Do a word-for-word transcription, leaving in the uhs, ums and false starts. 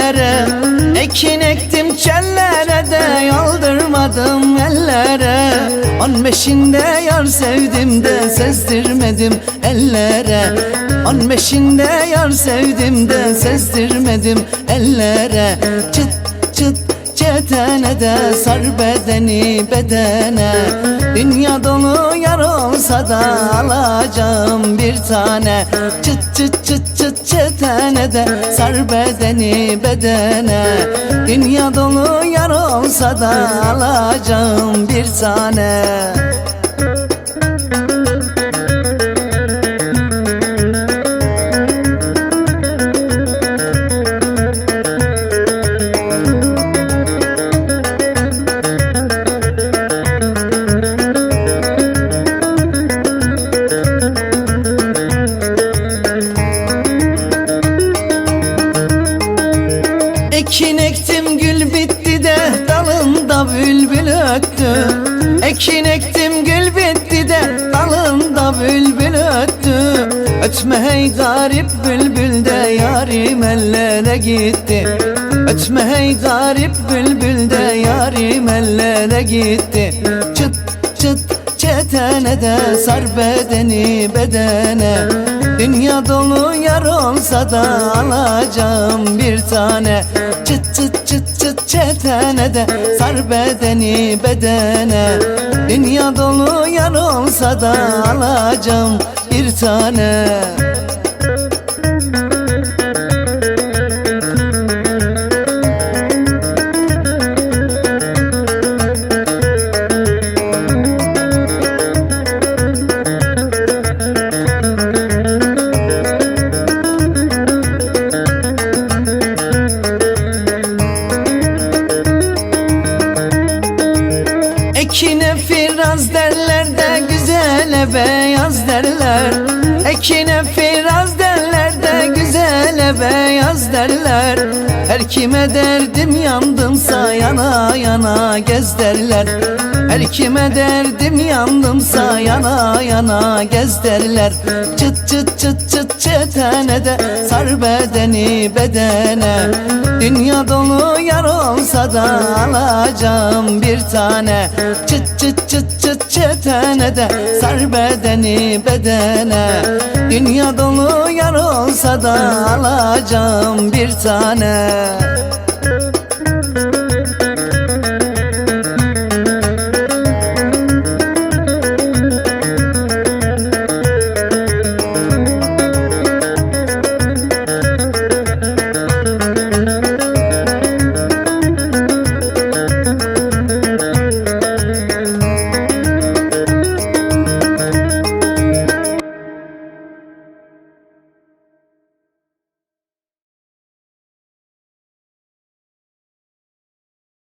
ellere. Ekin ektim çellere de yaldırmadım ellere. On beşinde yar sevdim de sezdirmedim ellere. On beşinde yar sevdim de sezdirmedim ellere. Çıt çıt çetene de sar bedeni bedene. Dünya dolu yar olsa da alacağım bir tane. Çıt çıt çıt çıt çetene de sar bedeni bedene. Dünya dolu yar olsa da alacağım bir tane. Ekin ektim gül bitti de dalında bülbül öttü. Ekin ektim gül bitti de dalında bülbül öttü. Ötme hey garip bülbül de yarim ellere gitti. Ötme hey garip bülbül de yarim ellere gitti. Çıt çıt çetene de sar bedeni bedene. Dünya dolu yar olsa da alacağım bir tane. Çıt çıt çıt çıt çetene de sar bedeni bedene. Dünya dolu yar olsa da alacağım bir tane. Ekine firaz derler de güzele beyaz derler. Ekine firaz derler de güzele beyaz derler. Her kime derdim yandımsa yana yana gez derler. Her kime derdim yandımsa yana yana gez derler. Çıt çıt çıt çıt çetene de sar bedeni bedene. Dünya dolu yar olsa da alacağım bir tane. Çıt çıt çıt çıt çetene de sar bedeni bedene. Dünya dolu yar olsa da alacağım bir tane.